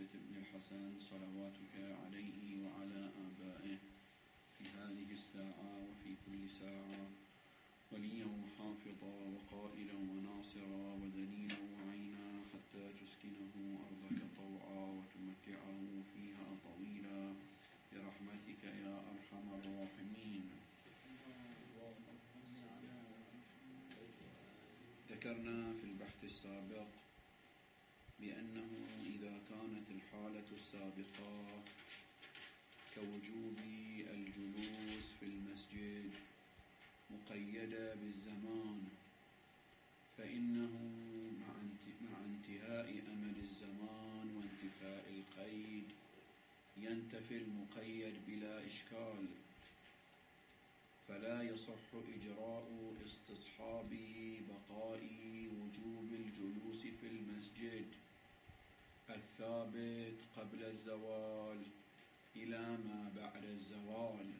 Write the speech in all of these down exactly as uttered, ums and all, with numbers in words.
بن الحسن صلواتك عليه وعلى آبائه في هذه الساعة وفي كل ساعة وليا وحافظا وقائلا وناصرا ودليلا وعينا حتى تسكنه أرضك طوعا وتمتعه فيها طويلا برحمتك يا أرحم الراحمين. ذكرنا في البحث السابق بأنه إذا كانت الحالة السابقة كوجوب الجلوس في المسجد مقيدة بالزمان، فإنه مع انتهاء أمد الزمان وانتفاء القيد ينتفي المقيد بلا إشكال، فلا يصح إجراء استصحاب بقاء وجوب الجلوس في المسجد الثابت قبل الزوال إلى ما بعد الزوال،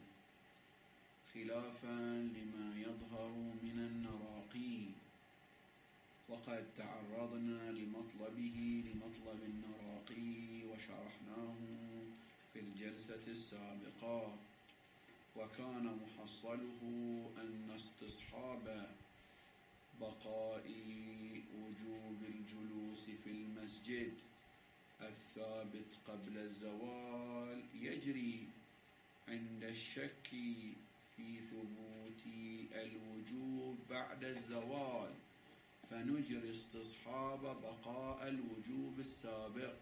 خلافا لما يظهر من النراقي، وقد تعرضنا لمطلبه لمطلب النراقي وشرحناه في الجلسة السابقة، وكان محصله أن استصحاب بقاء وجوب الجلوس في المسجد الثابت قبل الزوال يجري عند الشك في ثبوت الوجوب بعد الزوال، فنجري استصحاب بقاء الوجوب السابق،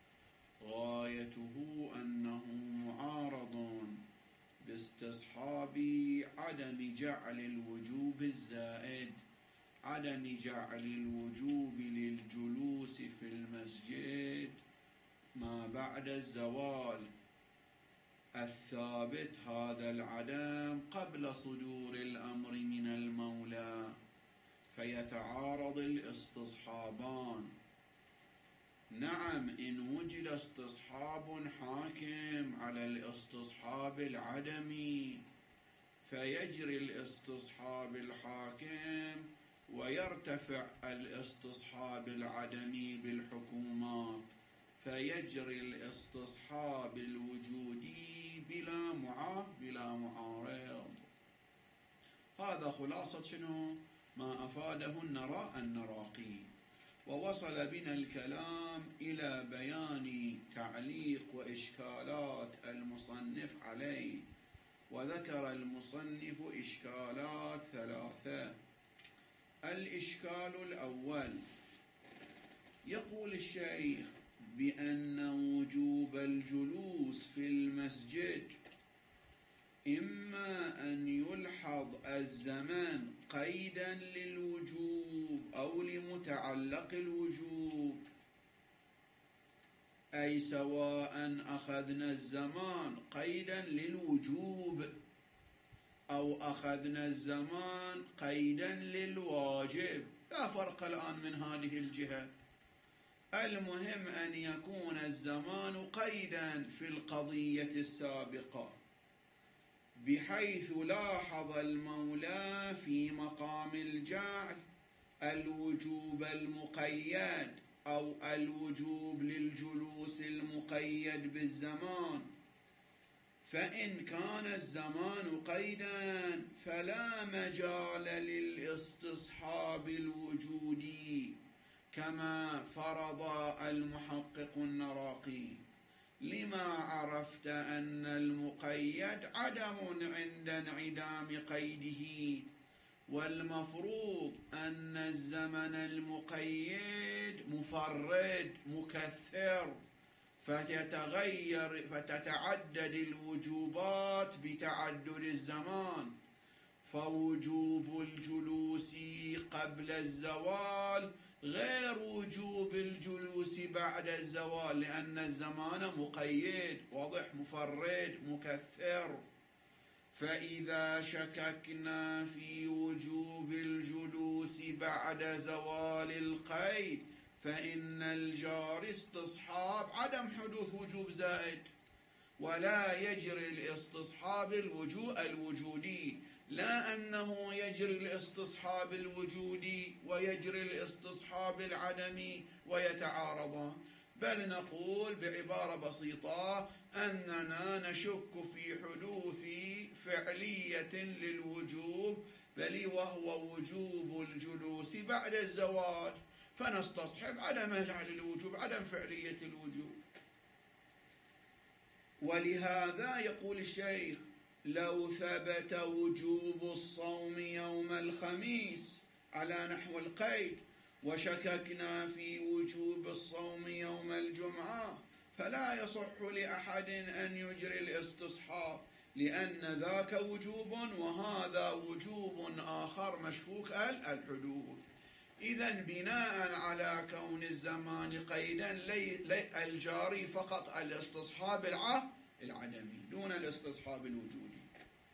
غايته أنه معارض باستصحاب عدم جعل الوجوب الزائد، عدم جعل الوجوب للجلوس في المسجد ما بعد الزوال الثابت هذا العدم قبل صدور الأمر من المولى، فيتعارض الاستصحابان. نعم، إن وجد استصحاب حاكم على الاستصحاب العدمي فيجري الاستصحاب الحاكم ويرتفع الاستصحاب العدمي بالحكومات، فيجري الاستصحاب الوجودي بلا معاه بلا معارض. هذا خلاصة شنو ما أفاده النراء النراقي. ووصل بنا الكلام إلى بيان تعليق وإشكالات المصنف عليه، وذكر المصنف إشكالات ثلاثة. الإشكال الأول، يقول الشيخ بأن وجوب الجلوس في المسجد إما أن يلحظ الزمان قيدا للوجوب أو لمتعلق الوجوب، أي سواء أخذنا الزمان قيدا للوجوب أو أخذنا الزمان قيدا للواجب، لا فرق الآن من هذه الجهة، المهم أن يكون الزمان قيدا في القضية السابقة، بحيث لاحظ المولى في مقام الجعل الوجوب المقيد أو الوجوب للجلوس المقيد بالزمان، فإن كان الزمان قيدا فلا مجال للاستصحاب الوجودي كما فرض المحقق النراقي، لما عرفت أن المقيد عدم عند انعدام قيده، والمفروض أن الزمن المقيد مفرد مكثر، فتتغير فتتعدد الوجوبات بتعدد الزمان، فوجوب الجلوس قبل الزوال غير وجوب الجلوس بعد الزوال، لأن الزمان مقيد واضح مفرد مكثر. فإذا شككنا في وجوب الجلوس بعد زوال القيد فإن الجاري استصحاب عدم حدوث وجوب زائد، ولا يجري الاستصحاب الوجودي، لا أنه يجري الاستصحاب الوجودي ويجري الاستصحاب العدمي ويتعارضان، بل نقول بعبارة بسيطة أننا نشك في حدوث فعلية للوجوب، بل وهو وجوب الجلوس بعد الزوال، فنستصحب عدم جعل الوجوب، عدم فعلية الوجوب. ولهذا يقول الشيخ: لو ثبت وجوب الصوم يوم الخميس على نحو القيد، وشككنا في وجوب الصوم يوم الجمعة، فلا يصح لأحد أن يجري الاستصحاب، لأن ذاك وجوب وهذا وجوب آخر مشكوك الحدوث. إذن بناء على كون الزمان قيدا، الجاري فقط الاستصحاب العدمي دون الاستصحاب الوجودي.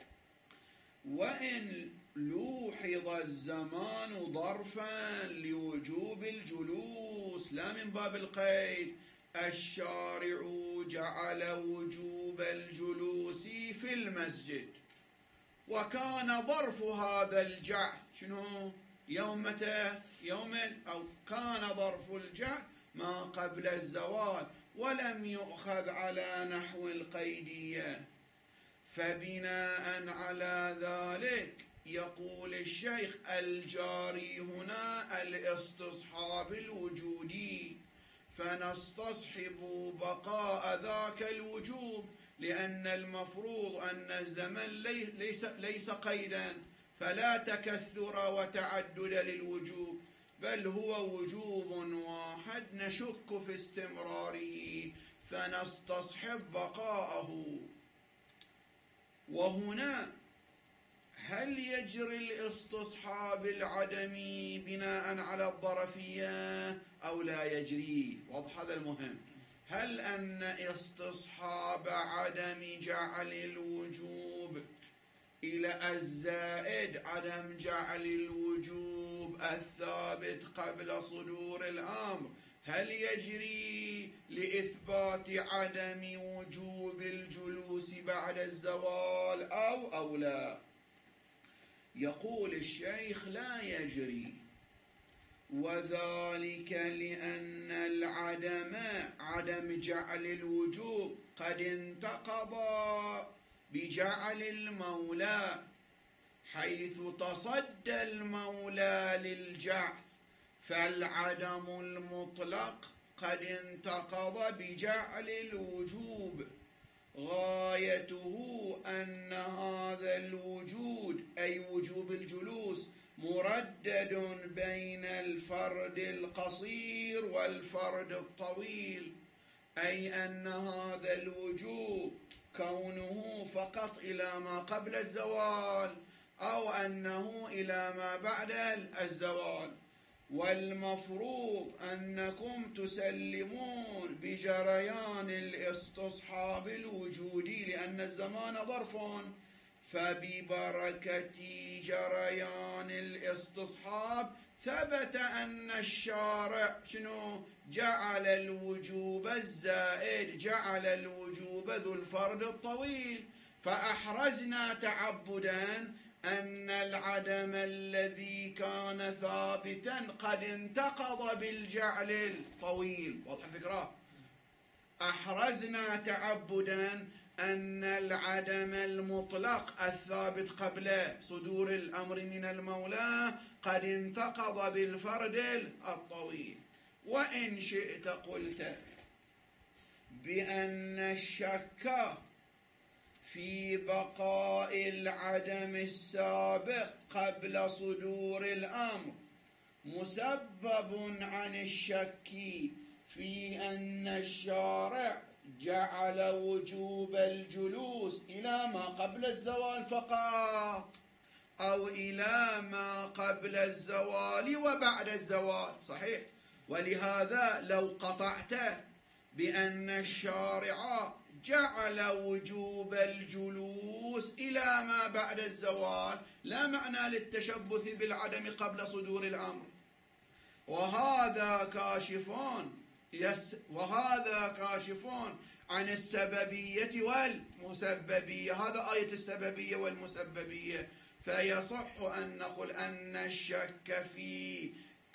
وإن لوحظ الزمان ظرفا لوجوب الجلوس لا من باب القيد، الشارع جعل وجوب الجلوس في المسجد، وكان ظرف هذا الجعل شنو؟ يوم متى؟ يوم أو كان ظرف الجعل ما قبل الزوال، ولم يؤخذ على نحو القيدية. فبناء على ذلك يقول الشيخ: الجاري هنا الاستصحاب الوجودي، فنستصحب بقاء ذاك الوجوب، لأن المفروض أن الزمن ليس, ليس قيدا، فلا تكثر وتعدد للوجوب، بل هو وجوب واحد نشك في استمراره، فنستصحب بقاءه. وهنا هل يجري الاستصحاب العدمي بناء على الظرفية أو لا يجري؟ واضح هذا المهم. هل أن استصحاب عدم جعل الوجوب إلى الزائد عدم جعل الوجوب الثابت قبل صدور الأمر، هل يجري لإثبات عدم وجوب الجلوس بعد الزوال أو أو لا؟ يقول الشيخ: لا يجري، وذلك لأن العدم عدم جعل الوجوب قد انتقضى بجعل المولى، حيث تصدى المولى للجعل، فالعدم المطلق قد انتقض بجعل الوجوب، غايته أن هذا الوجود أي وجوب الجلوس مردد بين الفرد القصير والفرد الطويل، أي أن هذا الوجوب كونه فقط إلى ما قبل الزوال أو أنه إلى ما بعد الزوال. والمفروض أنكم تسلمون بجريان الاستصحاب الوجودي، لأن الزمان ظرف، فببركة جريان الاستصحاب ثبت أن الشارع شنو؟ جعل الوجوب الزائد، جعل الوجوب ذو الفرد الطويل، فأحرزنا تعبدا أن العدم الذي كان ثابتا قد انتقض بالجعل الطويل. واضح الفكرة؟ أحرزنا تعبدا أن العدم المطلق الثابت قبل صدور الأمر من المولى قد انتقض بالفرد الطويل. وإن شئت قلت بأن الشك في بقاء العدم السابق قبل صدور الأمر مسبب عن الشك في أن الشارع جعل وجوب الجلوس إلى ما قبل الزوال فقط، أو إلى ما قبل الزوال وبعد الزوال. صحيح. ولهذا لو قطعت بأن الشارع جعل وجوب الجلوس إلى ما بعد الزوال لا معنى للتشبث بالعدم قبل صدور الأمر، وهذا كاشفون يس وهذا كاشفون عن السببية والمسببية. هذا آية السببية والمسببية. فيصح أن نقول أن الشك في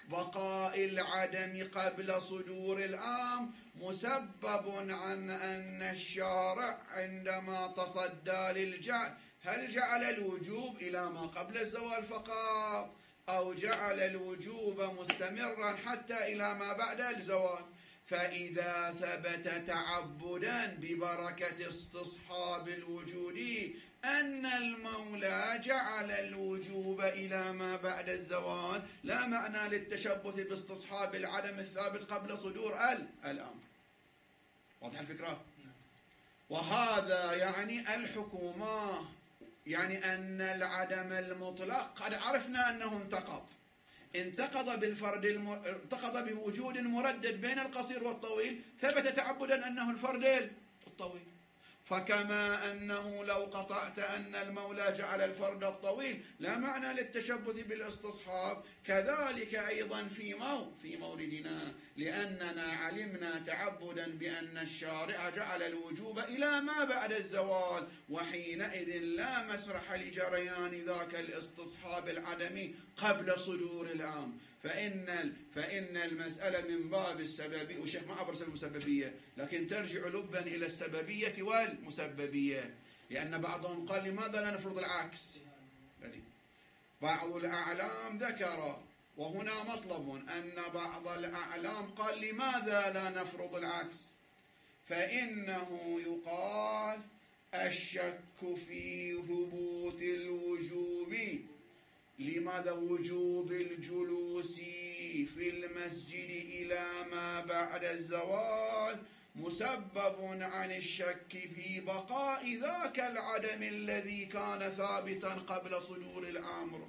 بقاء العدم قبل صدور الأمر مسبب عن أن الشارع عندما تصدى للجعل هل جعل الوجوب إلى ما قبل الزوال فقط أو جعل الوجوب مستمرا حتى إلى ما بعد الزوال. فإذا ثبت تعبدا ببركة استصحاب الوجود أن المولى جعل الوجوب إلى ما بعد الزوال لا معنى للتشبث باستصحاب العدم الثابت قبل صدور الأمر. واضح الفكرة؟ وهذا يعني الحكومة، يعني أن العدم المطلق قد عرفنا أنه انتقض انتقض بالفرد الم... انتقض بوجود مردد بين القصير والطويل، ثبت تعبدا أنه الفرد الطويل. فكما أنه لو قطعت أن المولى جعل الفرد الطويل لا معنى للتشبث بالاستصحاب، كذلك أيضا في مو في موردنا، لأننا علمنا تعبدا بأن الشارع جعل الوجوب إلى ما بعد الزوال، وحينئذ لا مسرح لجريان ذاك الاستصحاب العدمي قبل صدور الأمر. فإن فإن المسألة من باب السببية، والشيخ ما عبر سبب المسببية، لكن ترجع لبا إلى السببية والمسببية، لأن بعضهم قال لماذا لا نفرض العكس؟ بعض الأعلام ذكر، وهنا مطلب، أن بعض الأعلام قال لماذا لا نفرض العكس؟ فإنه يقال الشك في ثبوت الوجوب، لماذا وجوب الجلوس في المسجد إلى ما بعد الزوال مسبب عن الشك في بقاء ذاك العدم الذي كان ثابتا قبل صدور الأمر،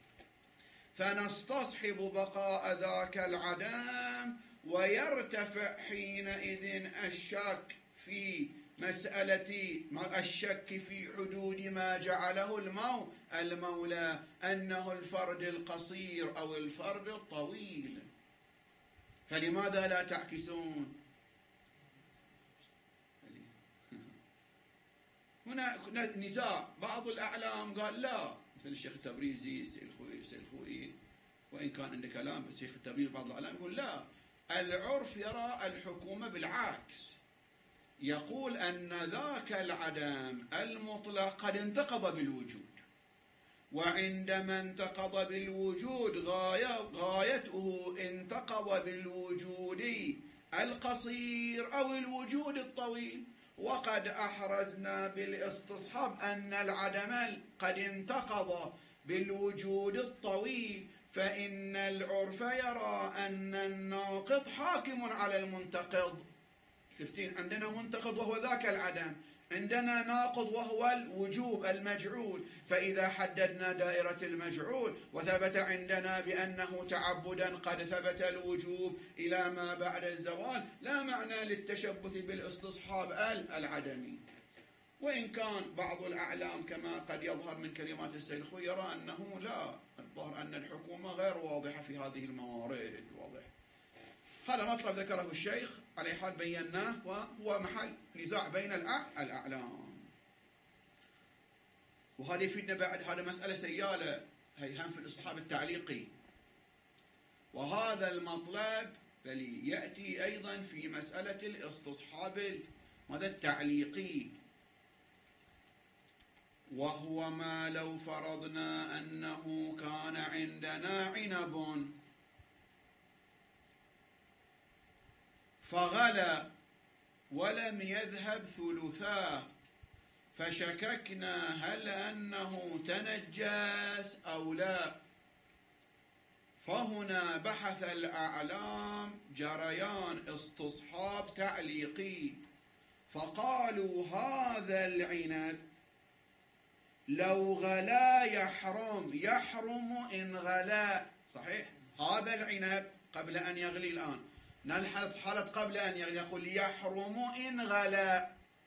فنستصحب بقاء ذاك العدم، ويرتفع حينئذ الشك في مسألة الشك في حدود ما جعله المو المولى أنه الفرد القصير أو الفرد الطويل. فلماذا لا تعكسون؟ هنا نزاع. بعض الأعلام قال لا، مثل الشيخ التبريزي سيد الخوئي، وإن كان عنده كلام، بس الشيخ التبريزي بعض الأعلام يقول لا، العرف يرى الحكومة بالعكس، يقول أن ذاك العدم المطلق قد انتقض بالوجود، وعندما انتقض بالوجود غاية غايته انتقض بالوجود القصير أو الوجود الطويل، وقد أحرزنا بالاستصحاب أن العدم قد انتقض بالوجود الطويل، فإن العرف يرى أن الناقض حاكم على المنتقض. شفتين؟ عندنا منتقض وهو ذاك العدم، عندنا ناقض وهو الوجوب المجعول، فإذا حددنا دائرة المجعول وثبت عندنا بأنه تعبدا قد ثبت الوجوب إلى ما بعد الزوال، لا معنى للتشبث بالاستصحاب العدمي. وإن كان بعض الأعلام كما قد يظهر من كلمات السيد الخوئي يرى أنه لا، الظاهر أن الحكومة غير واضحة في هذه الموارد. واضح. هذا مطلب ذكره الشيخ، على حال بيناه، وهو محل نزاع بين الأعلام. وهذا يفيدنا بعد، هذا مسألة سيالة، هي هم في الاستصحاب التعليقي، وهذا المطلب بل يأتي أيضا في مسألة الاستصحاب ماذا التعليقي، وهو ما لو فرضنا أنه كان عندنا عنب فغلى ولم يذهب ثلثاه، فشككنا هل أنه تنجس أو لا، فهنا بحث الأعلام جريان استصحاب تعليقي، فقالوا هذا العنب لو غلا يحرم، يحرم إن غلا، صحيح؟ هذا العنب قبل أن يغلي، الآن نلحظ حالة قبل أن يغلي، يقول يحرم إن غلا،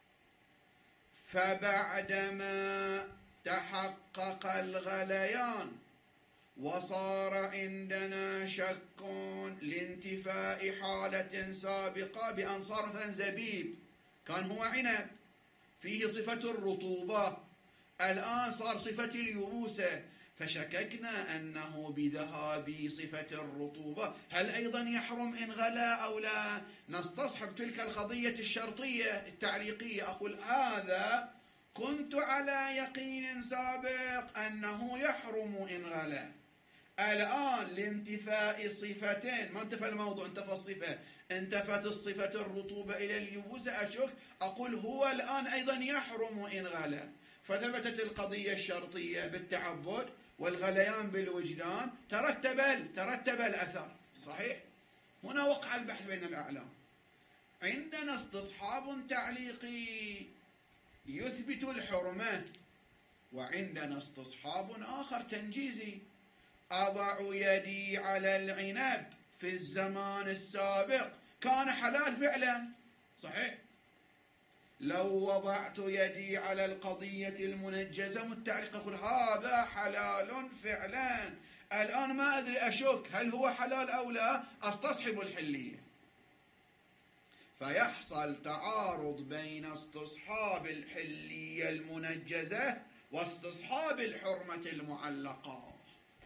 فبعدما تحقق الغليان وصار عندنا شك لانتفاء حالة سابقة بأن صار مثلا زبيب، كان هو عنب فيه صفة الرطوبة، الآن صار صفة اليبوسة، فشككنا أنه بذهاب صفة الرطوبة هل أيضا يحرم إن غلا أو لا؟ نستصحب تلك القضية الشرطية التعليقية. أقول هذا كنت على يقين سابق أنه يحرم إن غلا. الآن لانتفاء الصفتين، ما انتفى الموضوع، انتفى الصفة، انتفت الصفة الرطوبة إلى اليبوس، أشك أقول هو الآن أيضا يحرم إن غلا. فثبتت القضية الشرطية بالتعبد والغليان بالوجدان، ترتب ترتب الأثر. صحيح؟ هنا وقع البحث بين الأعلام. عندنا استصحاب تعليقي يثبت الحرمة، وعندنا استصحاب آخر تنجيزي. أضع يدي على العنب في الزمان السابق كان حلال فعلا. صحيح؟ لو وضعت يدي على القضية المنجزة متعلقة أقول هذا حلال فعلا. الآن ما أدري، أشك هل هو حلال أو لا، أستصحب الحلية. فيحصل تعارض بين استصحاب الحلية المنجزة واستصحاب الحرمة المعلقة.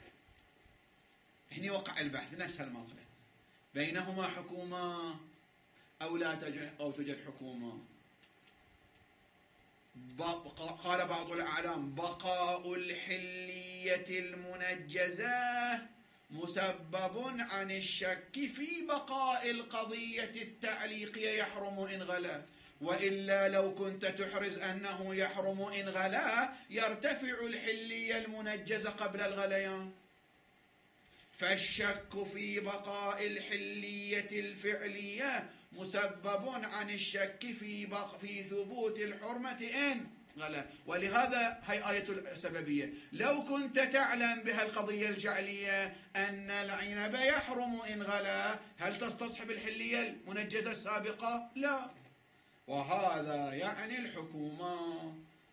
هنا وقع البحث نفس المطلب، بينهما حكومة أو لا توجد أو توجد حكومة. قال بعض الأعلام بقاء الحلية المنجزة مسبب عن الشك في بقاء القضية التعليقية يحرم إن غلا، وإلا لو كنت تحرز أنه يحرم إن غلا يرتفع الحلية المنجزة قبل الغليان. فالشك في بقاء الحلية الفعلية مسبب عن الشك في بق في ثبوت الحرمة إن غلا. ولهذا هي آية السببية. لو كنت تعلم بها القضية الجعلية أن العنب يحرم إن غلا، هل تستصحب الحلية المنجزة السابقة؟ لا. وهذا يعني الحكومة،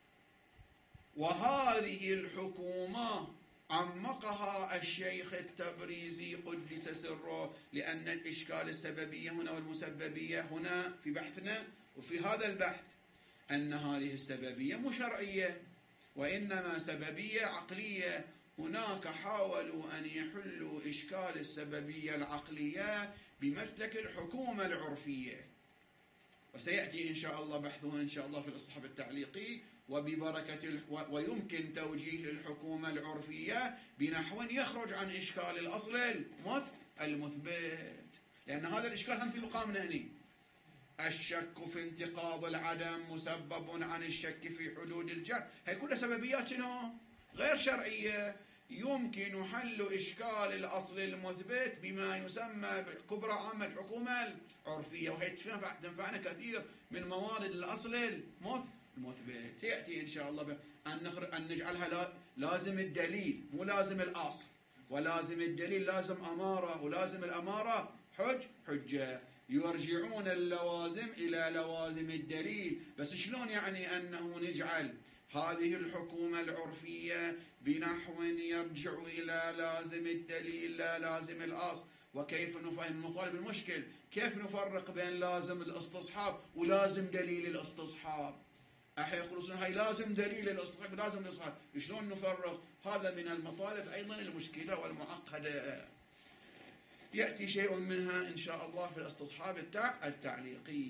وهذه الحكومة عمقها الشيخ التبريزي قدس سره، لأن الإشكال السببية هنا والمسببية هنا في بحثنا وفي هذا البحث أن هذه السببية مو شرعية وإنما سببية عقلية. هناك حاولوا أن يحلوا إشكال السببية العقلية بمسلك الحكومة العرفية، وسيأتي إن شاء الله بحثه إن شاء الله في الإصحاب التعليقي. وببركة ويمكن توجيه الحكومة العرفية بنحو يخرج عن إشكال الأصل المثبت، لأن هذا الإشكال هم في مقامنا هنا. الشك في انتقاض العدم مسبب عن الشك في حدود الجهل. هي كلها سببيات غير شرعية. يمكن حل إشكال الأصل المثبت بما يسمى بكبرى عامة الحكومة العرفية، وهي تنفعنا كثير من موارد الأصل المثبت. يأتي إن شاء الله أن نجعلها لازم الدليل مو لازم الأصل، ولازم الدليل لازم أمارة، ولازم الأمارة حج حجة. يرجعون اللوازم إلى لوازم الدليل. بس شلون يعني أنه نجعل هذه الحكومة العرفية بنحو يرجع إلى لازم الدليل لا لازم الأصل؟ وكيف نفهم المطالب المشكل؟ كيف نفرق بين لازم الاستصحاب ولازم دليل الاستصحاب؟ أحيا يخلصون هاي لازم دليل الاستصحاب ولازم الاستصحاب، شلون نفرق؟ هذا من المطالب أيضا المشكلة والمعقدة. يأتي شيء منها إن شاء الله في الاستصحاب التعليقي.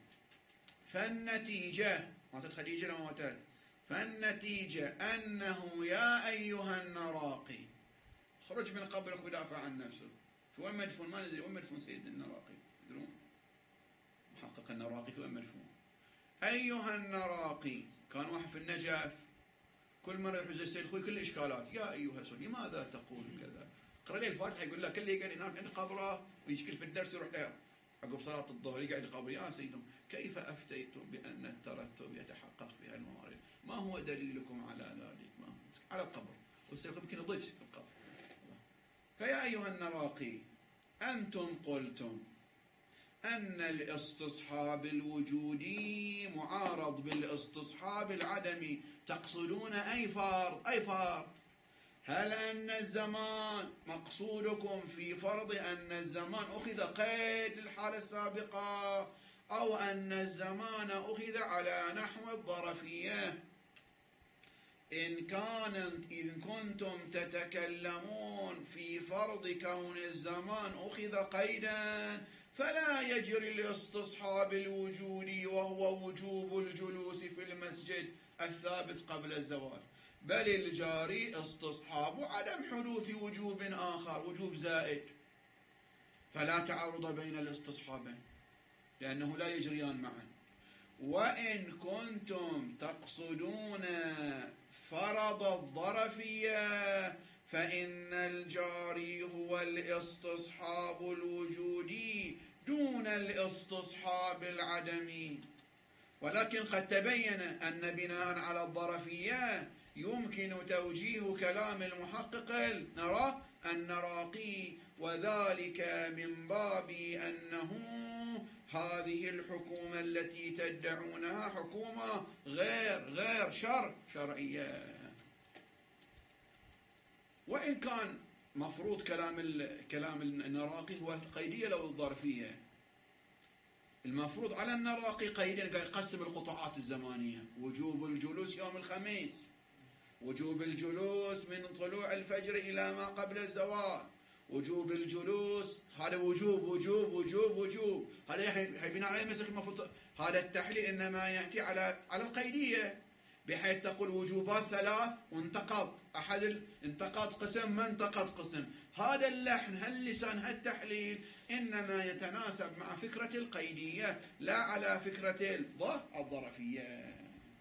فالنتيجة ما خديجة لو ما فالنتيجة أنه يا أيها النراقي خرج من قبرك ودافع عن نفسك. في وين مدفون؟ ما ندري وين مدفون سيد النراقي، تدرون؟ محقق النراقي في وين مدفون؟ أيها النراقي كان واحد في النجف كل مرة يحوز السيد خوي كل إشكالات. يا أيها السيد لماذا تقول كذا؟ قرأ لي الفاتحة يقول له كل يقعد هناك عند قبره ويشكل في الدرس يروح له عقب صلاة الظهر يقعد قبر. يا سيدهم كيف أفتيتم بأن الترتب يتحقق في الموارد؟ ما هو دليلكم على ذلك؟ ما على القبر والسيد يمكن ضج في القبر. فيا أيها النراقي أنتم قلتم أن الاستصحاب الوجودي معارض بالاستصحاب العدمي، تقصدون أي فرض؟ أي فرض؟ هل أن الزمان مقصودكم في فرض أن الزمان أخذ قيد الحالة السابقة، أو أن الزمان أخذ على نحو الظرفية؟ إن كانت إن كنتم تتكلمون في فرض كون الزمان أخذ قيدا فلا يجري الاستصحاب الوجودي وهو وجوب الجلوس في المسجد الثابت قبل الزوال، بل الجاري استصحاب عدم حدوث وجوب آخر، وجوب زائد، فلا تعارض بين الاستصحابين لأنه لا يجريان معا. وإن كنتم تقصدون فرض الظرفية فإن الجاري هو الاستصحاب الوجودي دون الاستصحاب العدمي، ولكن قد تبين أن بناء على الظرفية يمكن توجيه كلام المحقق نرى النراقي، وذلك من باب أنه هذه الحكومة التي تدعونها حكومة غير غير شرع شرعية. وإن كان مفروض كلام كلام النراقي هو القيدية لو الظرفية، المفروض على النراقي قيدين يقسم القطاعات الزمانية: وجوب الجلوس يوم الخميس، وجوب الجلوس من طلوع الفجر إلى ما قبل الزوال، وجوب الجلوس، هذا وجوب وجوب وجوب وجوب، هذا بناء عليه مسك المفروض هذا التحليل إنما يأتي على على القيدية، بحيث تقول وجوبات ثلاث وانتقض أحد، انتقض قسم ما انتقض قسم. هذا اللحن هاللسان هالتحليل إنما يتناسب مع فكرة القيدية لا على فكرة الظرفية.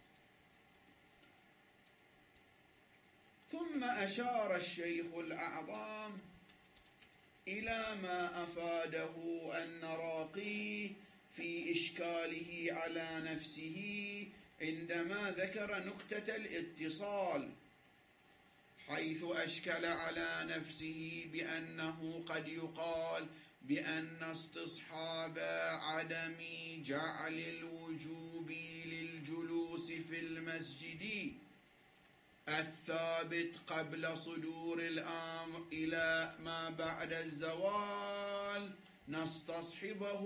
ثم أشار الشيخ الأعظم إلى ما أفاده النراقي في إشكاله على نفسه عندما ذكر نكتة الاتصال، حيث أشكل على نفسه بأنه قد يقال بأن استصحاب عدم جعل الوجوب للجلوس في المسجد الثابت قبل صدور الأمر إلى ما بعد الزوال نستصحبه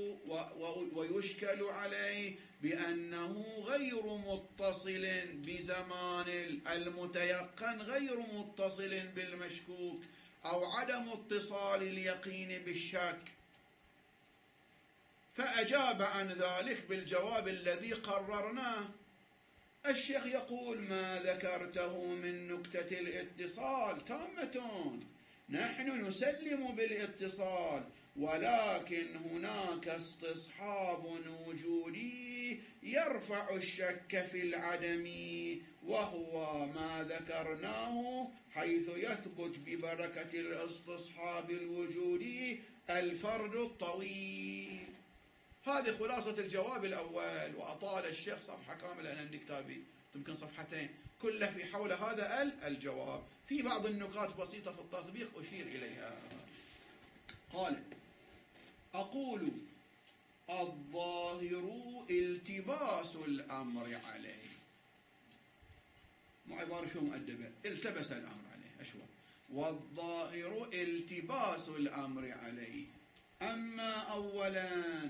ويشكل عليه بأنه غير متصل بزمان المتيقن، غير متصل بالمشكوك، أو عدم اتصال اليقين بالشك. فأجاب عن ذلك بالجواب الذي قررناه. الشيخ يقول: ما ذكرته من نكتة الاتصال تامة، نحن نسلم بالاتصال، ولكن هناك استصحاب وجودي يرفع الشك في العدم، وهو ما ذكرناه، حيث يثبت ببركة الاستصحاب الوجودي الفرد الطويل. هذه خلاصة الجواب الأول، وأطال الشيخ صفحة كاملة، أنا عندي كتابي يمكن صفحتين كله في حول هذا الجواب، في بعض النقاط بسيطة في التطبيق أشير إليها. قال: أقول الظاهر التباس الأمر عليه، مو عبارة شو مؤدبة، التبس الأمر عليه أشوى، والظاهر التباس الأمر عليه. أما أولا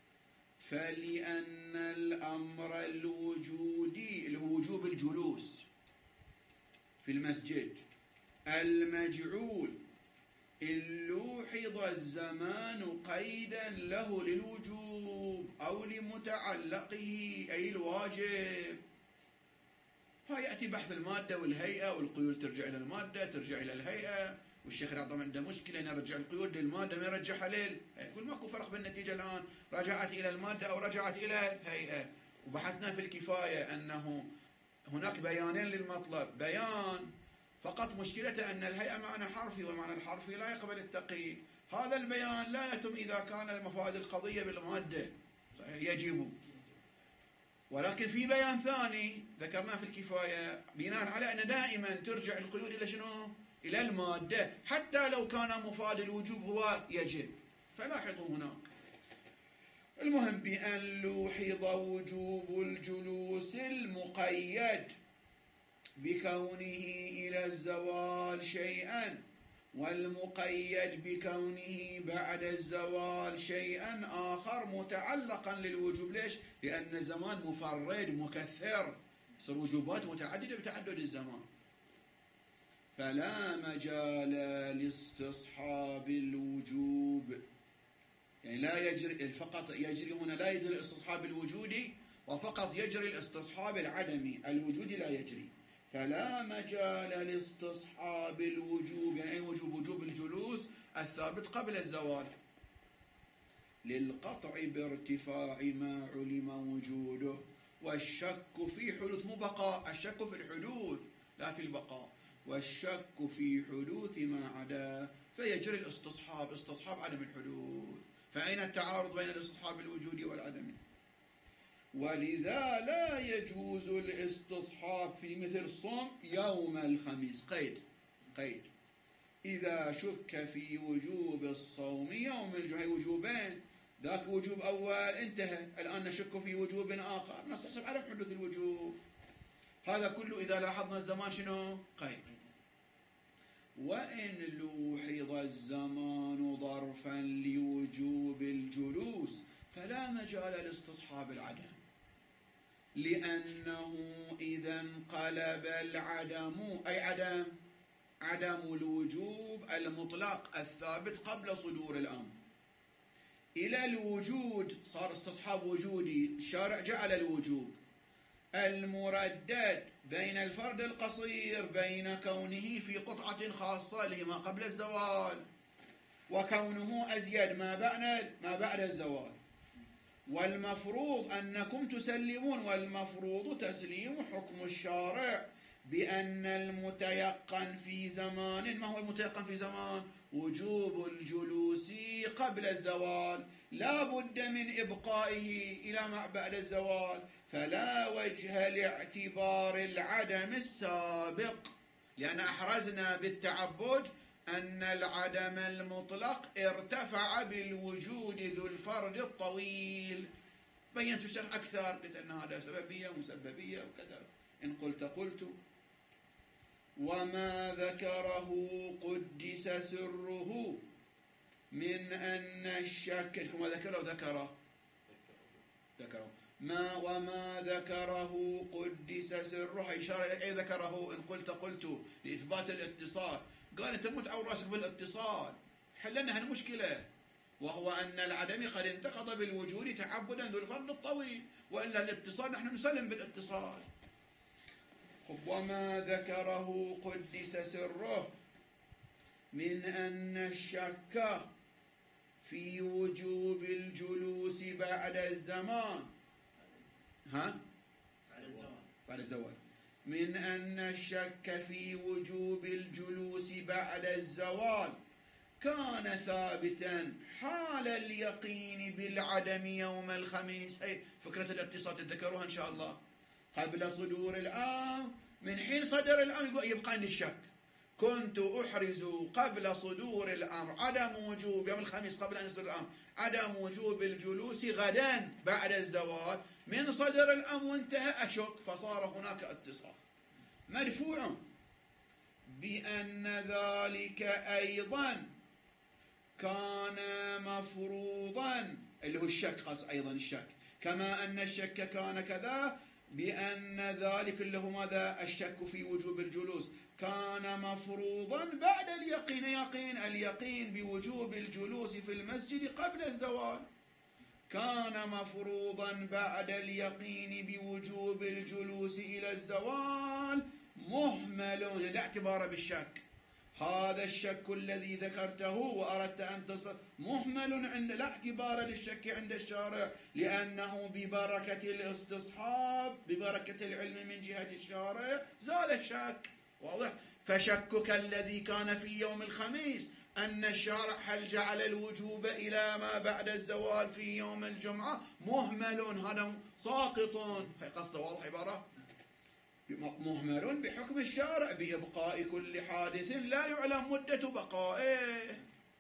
فلأن الأمر الوجودي الوجوب الجلوس في المسجد المجعول إن لوحظ الزمان قيدا له للوجوب أو لمتعلقه أي الواجب. فيأتي بحث المادة والهيئة، والقيود ترجع إلى المادة ترجع إلى الهيئة، والشيخ الأعظم عنده مشكلة أن يرجع القيود للمادة ما يرجعها ليه، يقول ماكو فرق بالنتيجة الآن، رجعت إلى المادة أو رجعت إلى الهيئة. وبحثنا في الكفاية أنه هناك بيانين للمطلب، بيان فقط مشكلته أن الهيئة معنى حرفي، ومعنى الحرفي لا يقبل التقييد. هذا البيان لا يتم إذا كان المفاد القضية بالمادة يجب، ولكن في بيان ثاني ذكرناه في الكفاية بناء على أن دائما ترجع القيود إلى شنو؟ إلى المادة، حتى لو كان مفاد الوجوب هو يجب. فلاحظوا هناك المهم بأن لوحظ وجوب الجلوس المقيد بكونه إلى الزوال شيئا، والمقيد بكونه بعد الزوال شيئا آخر متعلقا للوجوب. ليش؟ لأن الزمان مفرد مكثر، تصير وجوبات متعددة بتعدد الزمان. فلا مجال لاستصحاب الوجوب، يعني لا يجري فقط يجري هنا لا يجري الاستصحاب الوجودي وفقط يجري الاستصحاب العدمي، الوجودي لا يجري. فلا مجال لاستصحاب الوجوب، يعني وجوب وجوب الجلوس الثابت قبل الزوال، للقطع بارتفاع ما علم وجوده، والشك في حدوث، مو بقاء، الشك في الحدوث لا في البقاء، والشك في حدوث ما عدا، فيجري الاستصحاب استصحاب عدم الحدوث. فأين التعارض بين الاستصحاب الوجودي والعدمي؟ ولذا لا يجوز الاستصحاب في مثل صوم يوم الخميس، قيد قيد إذا شك في وجوب الصوم يوم الجمعة، وجوبين، ذاك وجوب أول انتهى، الآن نشك في وجوب آخر، نستحسب عدم حدوث الوجوب. هذا كله إذا لاحظنا الزمان شنو؟ قيد. وإن لوحظ الزمان ظرفا لوجوب الجلوس فلا مجال لاستصحاب العدم، لأنه إذا انقلب العدم، أي عدم عدم الوجوب المطلق الثابت قبل صدور الأمر، إلى الوجود، صار استصحاب وجودي، الشارع جعل الوجوب المردد بين الفرد القصير بين كونه في قطعة خاصة اللي ما قبل الزوال، وكونه أزيد ما بعد ما بعد الزوال. والمفروض أنكم تسلمون، والمفروض تسليم حكم الشارع بأن المتيقن في زمان، ما هو المتيقن في زمان؟ وجوب الجلوس قبل الزوال، لا بد من إبقائه إلى ما بعد الزوال، فلا وجه لاعتبار العدم السابق، لأن أحرزنا بالتعبد أن العدم المطلق ارتفع بالوجود ذو الفرد الطويل. بينت في الشرح أكثر، قلت أن هذا سببية ومسببية وكذا، إن قلت قلت. وما ذكره قدس سره من أن الشك، وما ذكره ذكره ذكره ما وما ذكره قدس سره، إشارة أي ذكره، إن قلت قلت لإثبات الاتصال. قال أنت متعور راسك بالاتصال، حلنا هالمشكلة، وهو أن العدم قد انتقض بالوجود تعبدا ذو الفرد الطويل، وإلا الاتصال نحن نسلم بالاتصال. وما ذكره قدس سره من أن الشك في وجوب الجلوس بعد الزمان، ها؟ بعد الزوال، من أن الشك في وجوب الجلوس بعد الزوال كان ثابتا حال اليقين بالعدم يوم الخميس، أي فكرة الاتصال تذكروها إن شاء الله، قبل صدور الأمر، من حين صدر الأمر يبقى عندي الشك، كنت أحرز قبل صدور الأمر عدم وجوب يوم الخميس قبل أن يصدر الأمر عدم وجوب الجلوس غدا بعد الزوال، من صدر الأمر وانتهى أشك، فصار هناك اتصال مدفوع بأن ذلك أيضا كان مفروضا، اللي هو الشك، خاص أيضا الشك، كما أن الشك كان كذا، بأن ذلك اللي هو ماذا؟ الشك في وجوب الجلوس كان مفروضا بعد اليقين، يقين اليقين بوجوب الجلوس في المسجد قبل الزوال، كان مفروضا بعد اليقين بوجوب الجلوس إلى الزوال مهمل، لا اعتبار بالشك. هذا الشك الذي ذكرته وأردت أن تصل مهمل، عند لا اعتبار للشك عند الشارع، لأنه ببركة الاستصحاب ببركة العلم من جهة الشارع زال الشك، واضح؟ فشكك الذي كان في يوم الخميس أن الشارع هل جعل الوجوب إلى ما بعد الزوال في يوم الجمعة مهمل، هذا ساقط، هي قصده واضح عبارة، مهمل بحكم الشارع بإبقاء كل حادث لا يعلم مدة بقائه،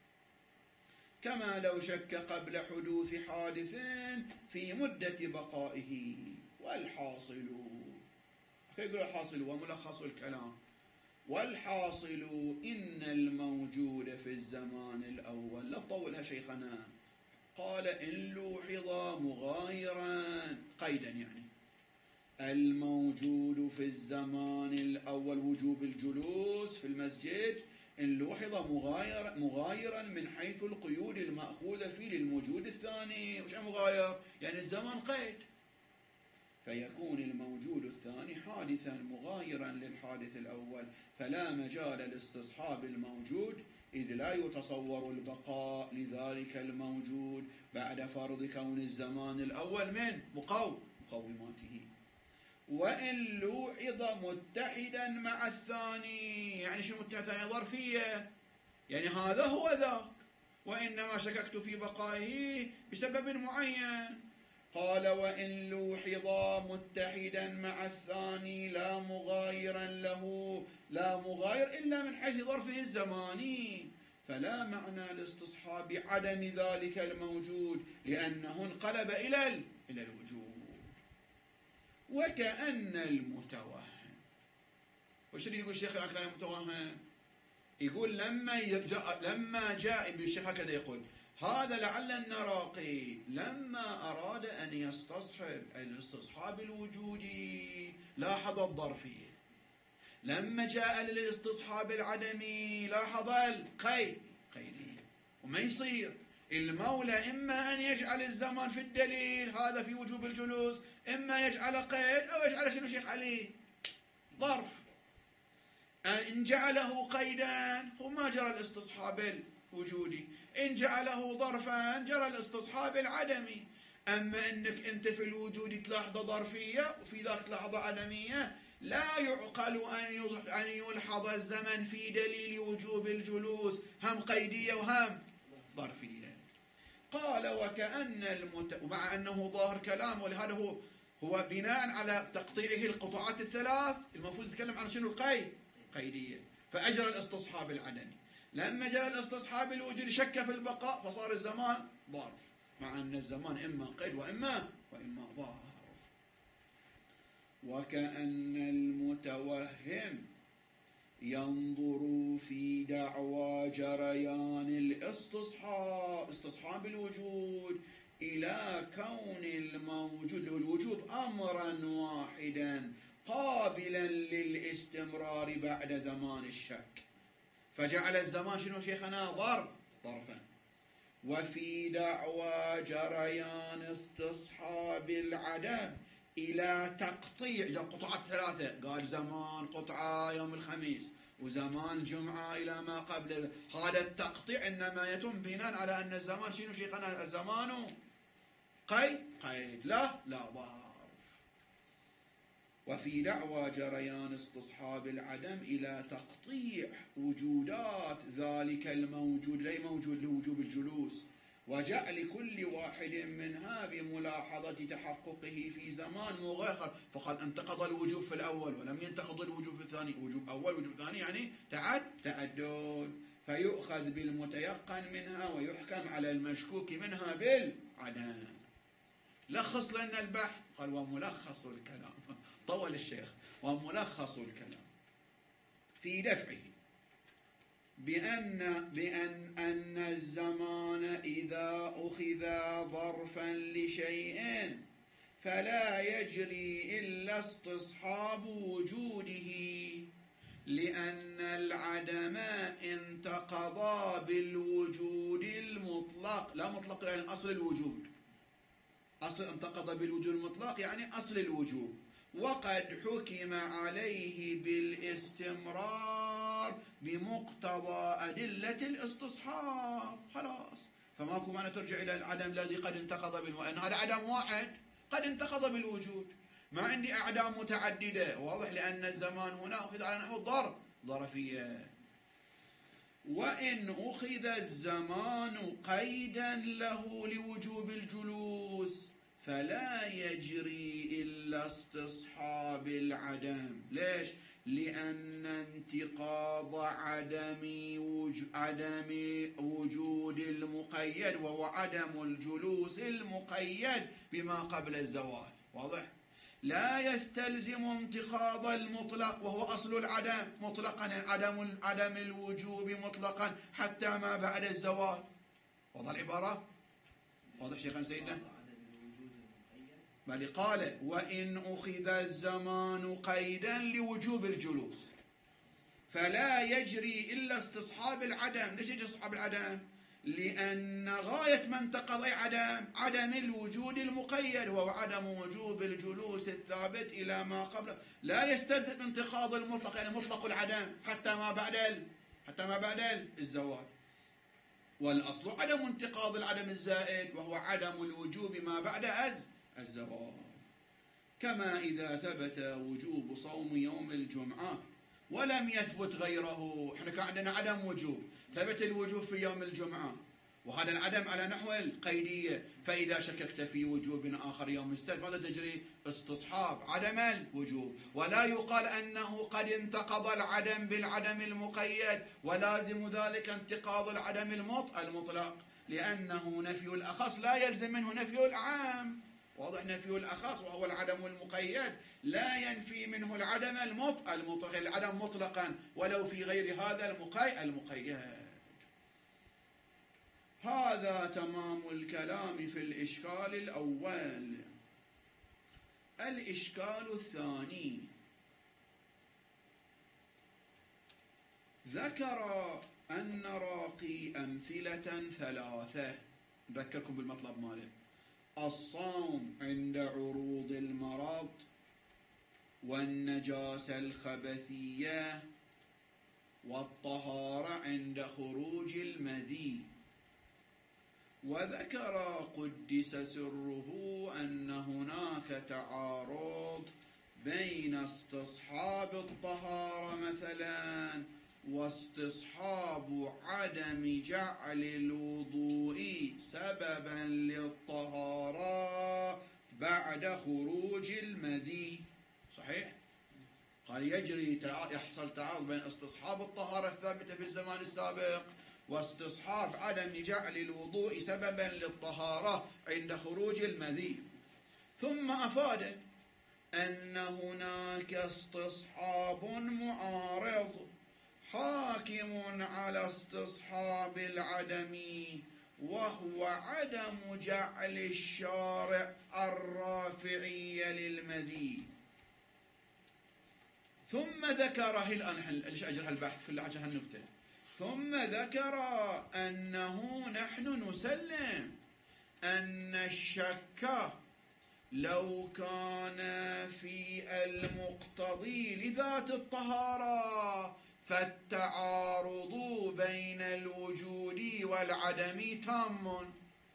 كما لو شك قبل حدوث حادث في مدة بقائه. والحاصل، يقول الحاصل وملخص الكلام، والحاصل إن الموجود في الزمان الأول، لا طولها شيخنا، قال إن لوحظ مغايرا قيدا، يعني الموجود في الزمان الأول وجوب الجلوس في المسجد إن لوحظ مغاير مغايرا من حيث القيود المأخوذة فيه للموجود الثاني. وش مغاير؟ يعني الزمان قيد، فيكون الموجود الثاني حادثا مغايرا للحادث الأول، فلا مجال لاستصحاب الموجود إذ لا يتصور البقاء لذلك الموجود بعد فرض كون الزمان الأول من مقوم مقوماته. وإن لوحظ متحدا مع الثاني، يعني شو متحد؟ يعني ظرفية، يعني هذا هو ذاك، وإنما شككت في بقائه بسبب معين. قال وإن لوحظا متحدا مع الثاني لا مغايرا له، لا مغاير إلا من حيث ظرفه الزماني، فلا معنى لاستصحاب عدم ذلك الموجود لأنه انقلب إلى إلى الوجود. وكأن المتوهم، وش يقول الشيخ عن كلام المتوهم؟ يقول لما جاء لما جاء بالشيخ هكذا يقول هذا لعل النراقي لما أراد أن يستصحب الاستصحاب الوجودي لاحظ الظرفية، لما جاء للاستصحاب العدمي لاحظ القيد قيدية. وما يصير المولى إما أن يجعل الزمان في الدليل هذا في وجوب الجلوس، إما يجعل قيد أو يجعل شنو شيخ علي ظرف. إن جعله قيدا فما جرى الاستصحاب الوجودي، إن جعله ظرفا جرى الاستصحاب العدمي. أما أنك أنت في الوجود تلاحظ ظرفية وفي ذاك تلاحظ عدمية، لا يعقل أن يلحظ الزمن في دليل وجوب الجلوس هم قيدية وهم ظرفية. قال وكأن المت... ومع أنه ظاهر كلام، ولهذا هو هو بناء على تقطيعه القطعات الثلاث المفروض يتكلم عن شنو القيد قيدية، فأجرى الاستصحاب العدمي. لما جرى الاستصحاب الوجودي شك في البقاء فصار الزمان ظرف، مع أن الزمان إما قيد وإما وإما ظرف. وكأن المتوهم ينظر في دعوى جريان الاستصحاب استصحاب الوجود إلى كون الموجود الوجود أمرا واحدا قابلا للاستمرار بعد زمان الشك، فجعل الزمان شنو شيخنا ظرف ظرفا. وفي دعوى جريان استصحاب العدم إلى تقطيع قطعة ثلاثة، قال زمان قطعة يوم الخميس وزمان جمعة إلى ما قبل، هذا التقطيع إنما يتم بناء على أن الزمان شنو شيخنا الزمان قيد قيد لا لا ظرف. وفي دعوى جريان استصحاب العدم إلى تقطيع وجودات ذلك الموجود لي موجود لوجوب الجلوس، وجعل كل واحد منها بملاحظة تحققه في زمان مغاير، فقد انتقض الوجوب في الأول ولم ينتقض الوجوب في الثاني، وجوب أول وجوب ثاني يعني تعد تعدد، فيؤخذ بالمتيقن منها ويحكم على المشكوك منها بالعدم. لخص لنا البحث، قال وملخص الكلام طول الشيخ، وملخص الكلام في دفعه بأن, بأن أن الزمان إذا أخذ ظرفا لشيء فلا يجري إلا استصحاب وجوده، لأن العدم انتقضا بالوجود المطلق، لا مطلق يعني أصل الوجود، أصل انتقض بالوجود المطلق يعني أصل الوجود، وقد حكم عليه بالاستمرار بمقتضى أدلة الاستصحاب. خلاص، فماكو معنى ترجع إلى العدم الذي قد انتقض بالوجود، إن هذا عدم واحد قد انتقض بالوجود، ما عندي أعدام متعددة، واضح، لأن الزمان هنا أخذ على نحو الظرف ظرفية. وإن أخذ الزمان قيدا له لوجوب الجلوس فلا يجري إلا استصحاب العدم. ليش؟ لأن انتقاض عدم عدم وجود المقيد وهو عدم الجلوس المقيد بما قبل الزوال، واضح؟ لا يستلزم انتقاض المطلق وهو أصل العدم مطلقا، عدم عدم الوجوب مطلقا حتى ما بعد الزوال. واضح العبارة؟ واضح شيخنا سيدنا؟ بل قال وإن أخذ الزمان قيدا لوجوب الجلوس فلا يجري إلا استصحاب العدم. ليش يجري استصحاب العدم؟ لأن غاية ما انتقض عدم عدم الوجود المقيد، وهو عدم وجوب الجلوس الثابت إلى ما قبله. لا يستلزم انتقاض المطلق، يعني مطلق العدم حتى ما بعد ال... حتى ما بعد الزوال. والأصل عدم انتقاض العدم الزائد، وهو عدم الوجوب ما بعد أز الزوال. كما إذا ثبت وجوب صوم يوم الجمعة ولم يثبت غيره. احنا كان عندنا عدم وجوب، ثبت الوجوب في يوم الجمعة، وهذا العدم على نحو القيدية. فإذا شككت في وجوب آخر يوم السبت ماذا تجري؟ استصحاب عدم الوجوب. ولا يقال أنه قد انتقض العدم بالعدم المقيد ولازم ذلك انتقاض العدم المطلق، لأنه نفي الأخص لا يلزم منه نفي العام. واضح؟ نفي الأخص وهو العدم المقيد لا ينفي منه العدم المطلق، العدم مطلقا ولو في غير هذا المقيد. هذا تمام الكلام في الإشكال الأول. الإشكال الثاني ذكر أن راقي أمثلة ثلاثة. ذكركم بالمطلب ماله: الصوم عند عروض المرض، والنجاسة الخبثية، والطهارة عند خروج المذي. وذكر قدس سره أن هناك تعارض بين استصحاب الطهارة مثلا واستصحاب عدم جعل الوضوء سببا للطهارة بعد خروج المذي. صحيح؟ قال يجري يحصل تعارض بين استصحاب الطهارة الثابتة في الزمان السابق واستصحاب عدم جعل الوضوء سببا للطهارة عند خروج المذي. ثم أفاد أن هناك استصحاب معارض حاكم على استصحاب العدم، وهو عدم جعل الشارع الرافعي للمذي. ثم ذكر الآن ليش أجرها البحث في أجرها النكتة. ثم ذكر أنه نحن نسلم أن الشك لو كان في المقتضي لذات الطهارة فالتعارض بين الوجود والعدم تام،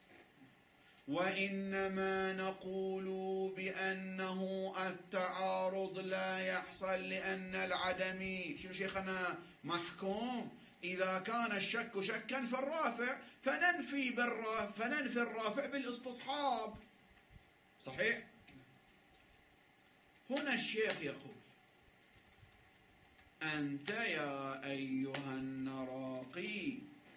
وإنما نقول بأنه التعارض لا يحصل لأن العدم شو شيخنا محكوم. إذا كان الشك شكا في الرافع فننفي بالرافع فننفي الرافع بالاستصحاب. صحيح؟ هنا الشيخ يقول: أنت يا أيها النراقي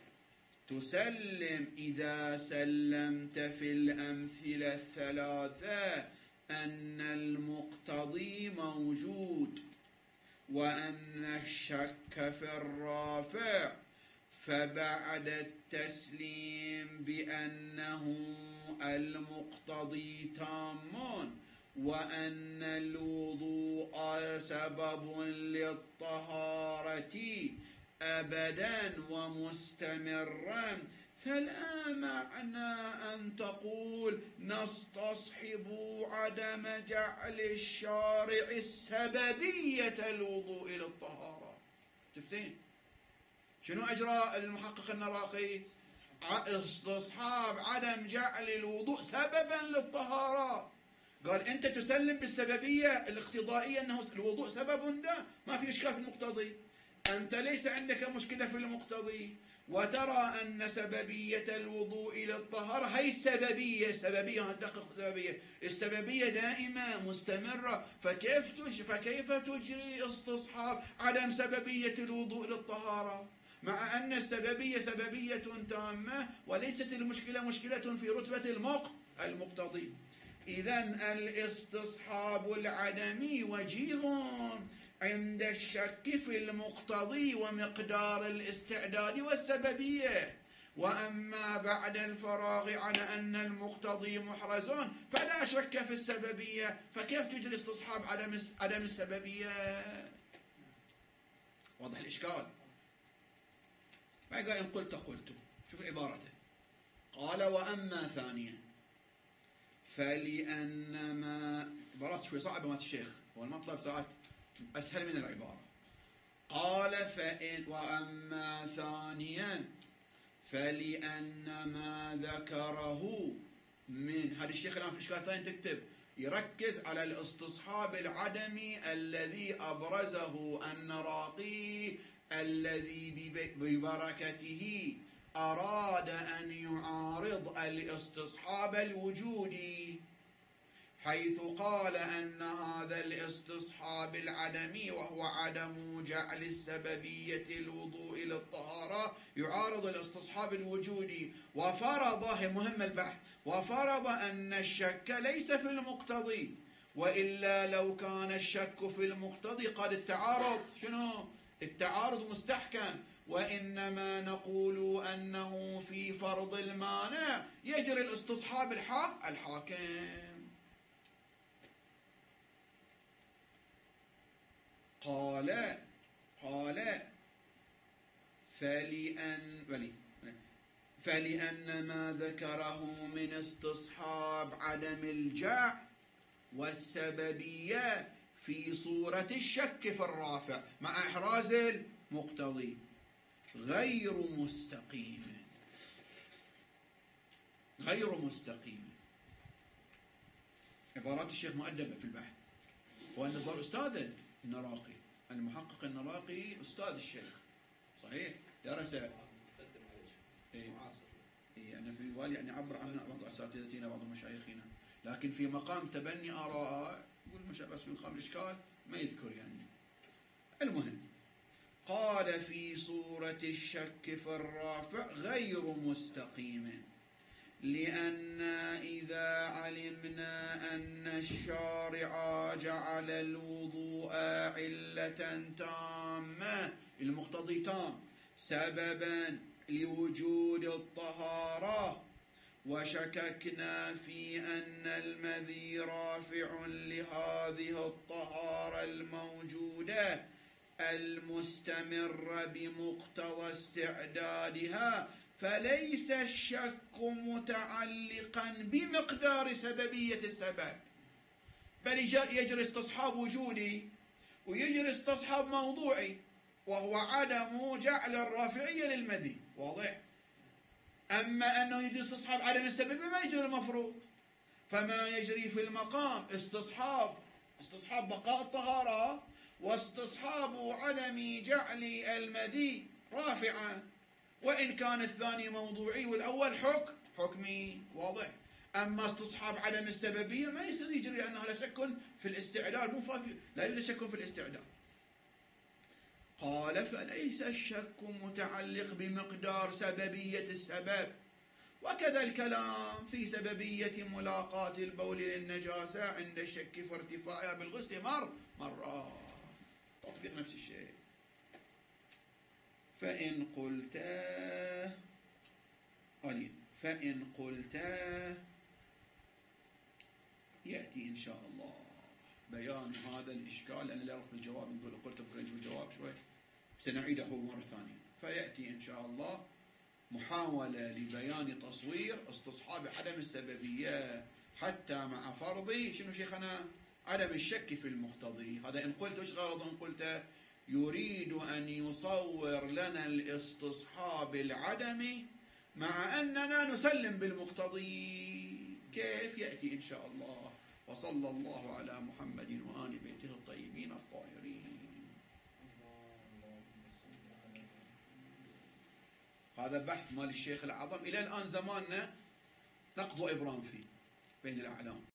تسلم إذا سلمت في الأمثلة الثلاثة أن المقتضي موجود وأن الشك في الرافع، فبعد التسليم بأنه المقتضي تام وأن الوضوء سبب للطهارة أبدا ومستمرا، فلا معنى أن تقول نستصحب عدم جعل الشارع السببية الوضوء للطهارة. تفتين شنو أجراء المحقق النراقي؟ استصحاب عدم جعل الوضوء سببا للطهارة. قال أنت تسلم بالسببية الاقتضائية أنه الوضوء سبب، ده ما في إشكال في المقتضي. أنت ليس عندك مشكلة في المقتضي، وترى أن سببية الوضوء للطهارة هي السببية. سببية هتدقق سببية، السببية دائمة مستمرة، فكيف تجري فكيف تجري استصحاب عدم سببية الوضوء للطهارة مع أن السببية سببية تامة وليست المشكلة مشكلة في رتبة المق المقتضي. إذن الاستصحاب العدمي وجيه عند الشك في المقتضي ومقدار الاستعداد والسببية، وأما بعد الفراغ عن أن المقتضي محرزون فلا شك في السببية، فكيف تجري استصحاب عدم عدم السببية؟ واضح الإشكال؟ ما قال إن قلت قلت. شوف عبارته، قال وأما ثانيا فلأنما، عبارات شوي صعبة مات الشيخ، والمطلب ساعات أسهل من العبارة. قال فإن وأما ثانيا فلأن ما ذكره من هذا الشيخ الآن في إشكال ثاني تكتب يركز على الاستصحاب العدمي الذي أبرزه النراقي الذي ببركته أراد أن يعارض الاستصحاب الوجودي، حيث قال أن هذا الاستصحاب العدمي وهو عدم جعل السببية الوضوء للطهارة يعارض الاستصحاب الوجودي، وفرض، مهم البحث، وفرض أن الشك ليس في المقتضي، وإلا لو كان الشك في المقتضي قد التعارض شنو؟ التعارض مستحكم، وإنما نقول أنه في فرض المانع يجري الاستصحاب الحاكم. قال قال فلأن فلأن ما ذكره من استصحاب عدم الجع والسببية في صورة الشك في الرافع مع إحراز المقتضي غير مستقيم غير مستقيم. عبارات الشيخ مؤدبة في البحث، وأن الظاهر أستاذ النراقي، المحقق النراقي أستاذ الشيخ صحيح، درس إيه إيه أنا في والي يعني عبر عن بعض أساتذتنا بعض مشايخنا، لكن في مقام تبني آراء يقول مش بس في مقام الإشكال ما يذكر يعني. المهم قال في صورة الشك في الرافع غير مستقيم، لأن إذا علمنا أن الشارع جعل الوضوء علة تامة المقتضي تام سببا لوجود الطهارة، وشككنا في أن المذي رافع لهذه الطهارة الموجودة المستمر بمقتضى استعدادها، فليس الشك متعلقا بمقدار سببية السبب، بل يجري استصحاب وجودي ويجري استصحاب موضوعي، وهو عدم جعل الرافعية للمذي. واضح؟ أما أنه يجري استصحاب عدم السبب ما يجري المفروض، فما يجري في المقام استصحاب استصحاب بقاء الطهارة واستصحاب عدم جعل المذي رافعا، وإن كان الثاني موضوعي والأول حكم حكمي. واضح؟ أما استصحاب عدم السببية ما يصير يجري، لأنها لا شك في الاستعداد، مو لا يوجد شك في الاستعداد. قال فليس الشك متعلق بمقدار سببية السبب، وكذا الكلام في سببية ملاقاة البول للنجاسة عند الشك في ارتفاعها بالغسل مر مرات، تطبيق نفس الشيء. فإن قلت قليل فإن قلت يأتي إن شاء الله بيان هذا الإشكال، أنا لا أعرف الجواب، نقول قلت بكرة نشوف الجواب شوي سنعيده مرة ثانية. فيأتي إن شاء الله محاولة لبيان تصوير استصحاب عدم السببية حتى مع فرضي شنو شيخنا عدم الشك في المقتضي. هذا إن قلت وش غرض إن قلت؟ يريد أن يصور لنا الاستصحاب العدمي مع أننا نسلم بالمقتضي. كيف؟ يأتي إن شاء الله. وصلى الله على محمد وآل بيته الطيبين الطاهرين. هذا بحث مال الشيخ الأعظم إلى الآن زماننا نقض إبرام فيه بين الأعلام.